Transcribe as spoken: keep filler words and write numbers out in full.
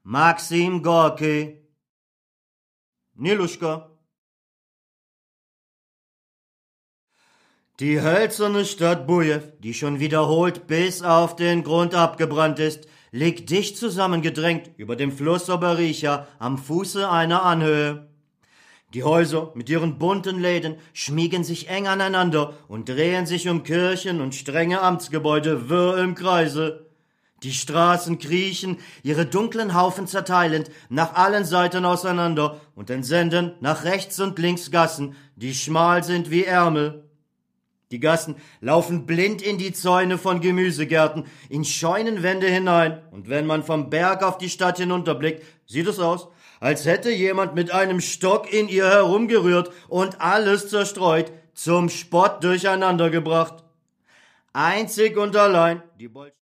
Maxim Gorki, Niluschka. Die hölzerne Stadt Bujew, die schon wiederholt bis auf den Grund abgebrannt ist, liegt dicht zusammengedrängt über dem Fluss Obericha am Fuße einer Anhöhe. Die Häuser mit ihren bunten Läden schmiegen sich eng aneinander und drehen sich um Kirchen und strenge Amtsgebäude wirr im Kreise. Die Straßen kriechen, ihre dunklen Haufen zerteilend, nach allen Seiten auseinander und entsenden nach rechts und links Gassen, die schmal sind wie Ärmel. Die Gassen laufen blind in die Zäune von Gemüsegärten, in Scheunenwände hinein, und wenn man vom Berg auf die Stadt hinunterblickt, sieht es aus, als hätte jemand mit einem Stock in ihr herumgerührt und alles zerstreut, zum Spott durcheinandergebracht. Einzig und allein die Bolsch